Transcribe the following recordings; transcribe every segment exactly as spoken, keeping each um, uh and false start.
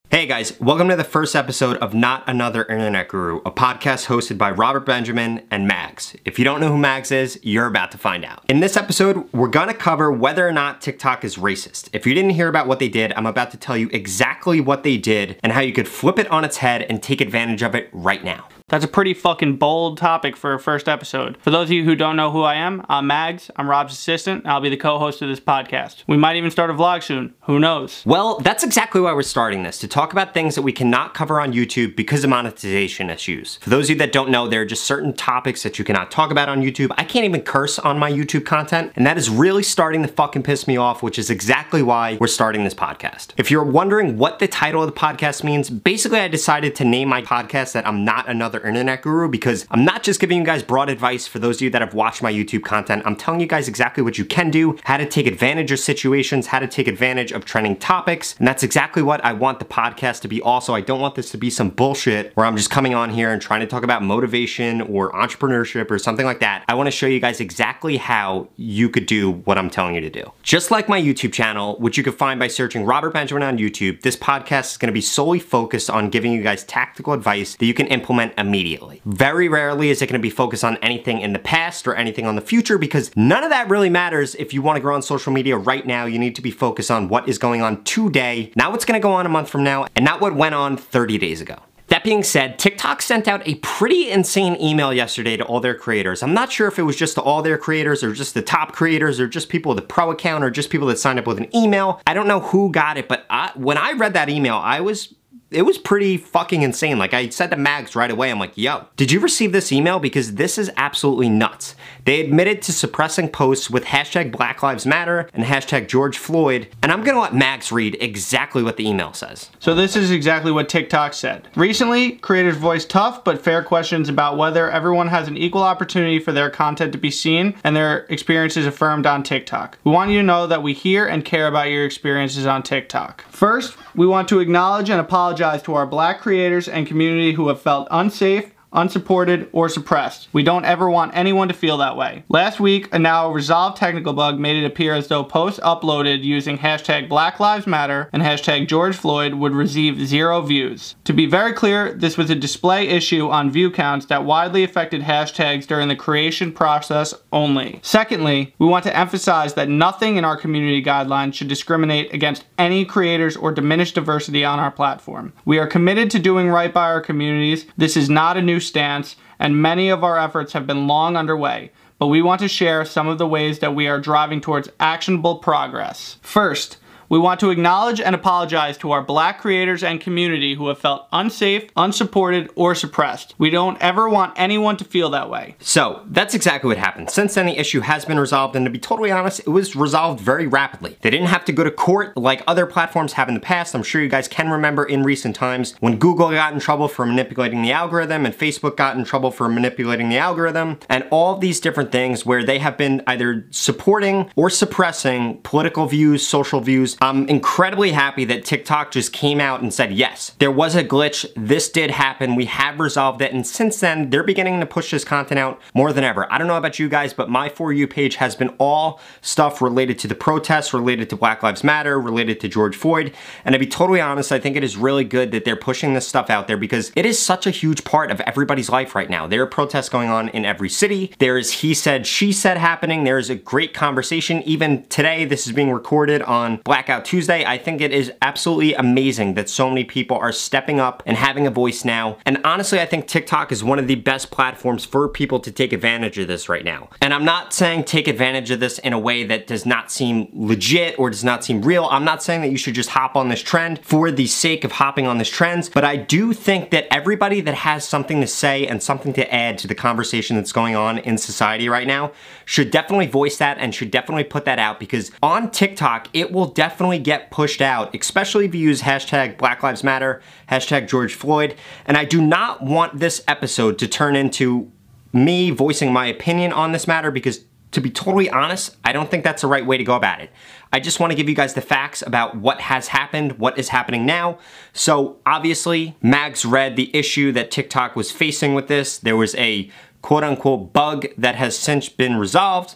Hey guys, welcome to the first episode of Not Another Internet Guru, a podcast hosted by Robert Benjamin and Mags. If you don't know who Mags is, you're about to find out. In this episode, we're gonna cover whether or not TikTok is racist. If you didn't hear about what they did, I'm about to tell you exactly what they did and how you could flip it on its head and take advantage of it right now. That's a pretty fucking bold topic for a first episode. For those of you who don't know who I am, I'm Mags, I'm Rob's assistant, and I'll be the co-host of this podcast. We might even start a vlog soon, who knows? Well, that's exactly why we're starting this, to talk about things that we cannot cover on YouTube because of monetization issues. For those of you that don't know, there are just certain topics that you cannot talk about on YouTube. I can't even curse on my YouTube content, and that is really starting to fucking piss me off, which is exactly why we're starting this podcast. If you're wondering what the title of the podcast means, basically I decided to name my podcast that I'm Not Another Internet Guru because I'm not just giving you guys broad advice for those of you that have watched my YouTube content. I'm telling you guys exactly what you can do, how to take advantage of situations, how to take advantage of trending topics, and that's exactly what I want the podcast to be also. I don't want this to be some bullshit where I'm just coming on here and trying to talk about motivation or entrepreneurship or something like that. I want to show you guys exactly how you could do what I'm telling you to do. Just like my YouTube channel, which you can find by searching Robert Benjamin on YouTube, this podcast is going to be solely focused on giving you guys tactical advice that you can implement immediately. Very rarely is it going to be focused on anything in the past or anything on the future because none of that really matters. If you want to grow on social media right now, you need to be focused on what is going on today, not what's going to go on a month from now, and not what went on thirty days ago. That being said, TikTok sent out a pretty insane email yesterday to all their creators. I'm not sure if it was just to all their creators or just the top creators or just people with a pro account or just people that signed up with an email. I don't know who got it, but I, when I read that email, I was It was pretty fucking insane. Like I said to Mags right away, I'm like, yo, did you receive this email? Because this is absolutely nuts. They admitted to suppressing posts with hashtag Black Lives Matter and hashtag George Floyd, and I'm gonna let Mags read exactly what the email says. So this is exactly what TikTok said. Recently, creators voiced tough but fair questions about whether everyone has an equal opportunity for their content to be seen and their experiences affirmed on TikTok. We want you to know that we hear and care about your experiences on TikTok. First, we want to acknowledge and apologize to our Black creators and community who have felt unsafe, unsupported, or suppressed. We don't ever want anyone to feel that way. Last week, a now resolved technical bug made it appear as though posts uploaded using hashtag Black Lives Matter and hashtag George Floyd would receive zero views. To be very clear, this was a display issue on view counts that widely affected hashtags during the creation process only. Secondly, we want to emphasize that nothing in our community guidelines should discriminate against any creators or diminish diversity on our platform. We are committed to doing right by our communities. This is not a new stance, and many of our efforts have been long underway, but we want to share some of the ways that we are driving towards actionable progress. First, we want to acknowledge and apologize to our Black creators and community who have felt unsafe, unsupported, or suppressed. We don't ever want anyone to feel that way. So that's exactly what happened. Since then, the issue has been resolved, and to be totally honest, it was resolved very rapidly. They didn't have to go to court like other platforms have in the past. I'm sure you guys can remember in recent times when Google got in trouble for manipulating the algorithm and Facebook got in trouble for manipulating the algorithm, and all of these different things where they have been either supporting or suppressing political views, social views. I'm incredibly happy that TikTok just came out and said, yes, there was a glitch, this did happen, we have resolved it, and since then, they're beginning to push this content out more than ever. I don't know about you guys, but my For You page has been all stuff related to the protests, related to Black Lives Matter, related to George Floyd, and to be totally honest, I think it is really good that they're pushing this stuff out there because it is such a huge part of everybody's life right now. There are protests going on in every city. There is he said, she said happening. There is a great conversation. Even today, this is being recorded on Blackout Tuesday. I think it is absolutely amazing that so many people are stepping up and having a voice now. And honestly, I think TikTok is one of the best platforms for people to take advantage of this right now. And I'm not saying take advantage of this in a way that does not seem legit or does not seem real. I'm not saying that you should just hop on this trend for the sake of hopping on this trend, but I do think that everybody that has something to say and something to add to the conversation that's going on in society right now should definitely voice that and should definitely put that out, because on TikTok, it will definitely get pushed out, especially if you use hashtag Black Lives Matter, hashtag George Floyd. And I do not want this episode to turn into me voicing my opinion on this matter because, to be totally honest, I don't think that's the right way to go about it. I just want to give you guys the facts about what has happened, what is happening now. So obviously, Mags read the issue that TikTok was facing with this. There was a quote-unquote bug that has since been resolved.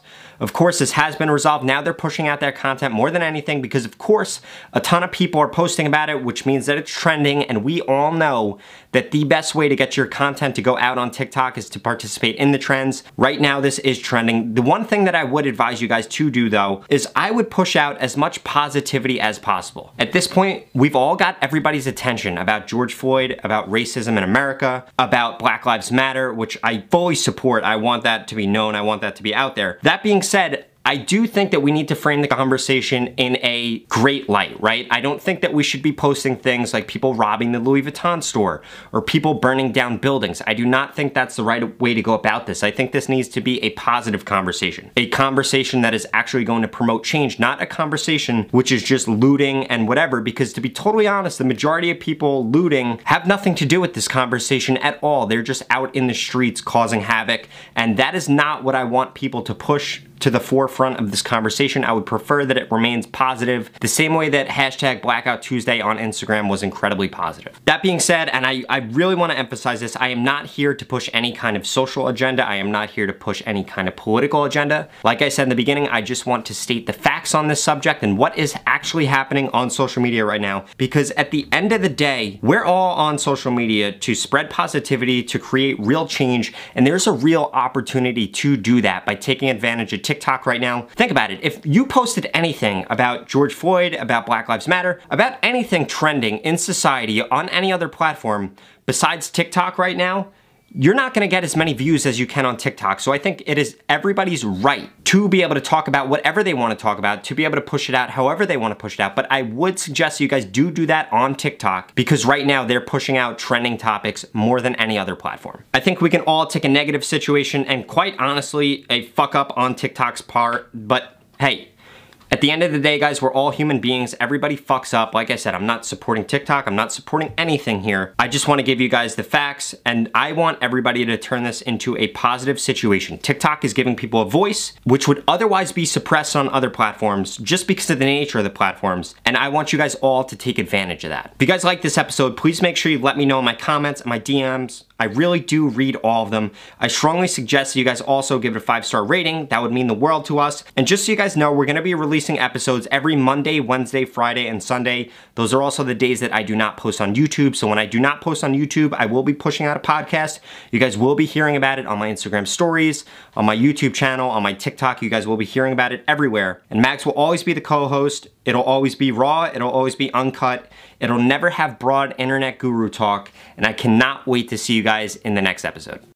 Of course, this has been resolved. Now they're pushing out their content more than anything because, of course, a ton of people are posting about it, which means that it's trending, and we all know that the best way to get your content to go out on TikTok is to participate in the trends. Right now, this is trending. The one thing that I would advise you guys to do, though, is I would push out as much positivity as possible. At this point, we've all got everybody's attention about George Floyd, about racism in America, about Black Lives Matter, which I fully support. I want that to be known. I want that to be out there. That being said, I do think that we need to frame the conversation in a great light, right? I don't think that we should be posting things like people robbing the Louis Vuitton store or people burning down buildings. I do not think that's the right way to go about this. I think this needs to be a positive conversation, a conversation that is actually going to promote change, not a conversation which is just looting and whatever, because to be totally honest, the majority of people looting have nothing to do with this conversation at all. They're just out in the streets causing havoc, and that is not what I want people to push to the forefront of this conversation. I would prefer that it remains positive, the same way that hashtag Blackout Tuesday on Instagram was incredibly positive. That being said, and I, I really want to emphasize this, I am not here to push any kind of social agenda. I am not here to push any kind of political agenda. Like I said in the beginning, I just want to state the facts on this subject and what is actually happening on social media right now, because at the end of the day, we're all on social media to spread positivity, to create real change, and there's a real opportunity to do that by taking advantage of TikTok TikTok right now. Think about it. If you posted anything about George Floyd, about Black Lives Matter, about anything trending in society on any other platform besides TikTok right now, you're not gonna get as many views as you can on TikTok. So I think it is everybody's right to be able to talk about whatever they wanna talk about, to be able to push it out however they wanna push it out. But I would suggest you guys do do that on TikTok, because right now they're pushing out trending topics more than any other platform. I think we can all take a negative situation and quite honestly, a fuck up on TikTok's part, but hey, at the end of the day, guys, we're all human beings. Everybody fucks up. Like I said, I'm not supporting TikTok. I'm not supporting anything here. I just want to give you guys the facts, and I want everybody to turn this into a positive situation. TikTok is giving people a voice, which would otherwise be suppressed on other platforms just because of the nature of the platforms, and I want you guys all to take advantage of that. If you guys like this episode, please make sure you let me know in my comments and my D Ms. I really do read all of them. I strongly suggest that you guys also give it a five-star rating. That would mean the world to us. And just so you guys know, we're gonna be releasing episodes every Monday, Wednesday, Friday, and Sunday. Those are also the days that I do not post on YouTube. So when I do not post on YouTube, I will be pushing out a podcast. You guys will be hearing about it on my Instagram stories, on my YouTube channel, on my TikTok. You guys will be hearing about it everywhere. And Max will always be the co-host. It'll always be raw. It'll always be uncut. It'll never have broad internet guru talk. And I cannot wait to see you guys in the next episode.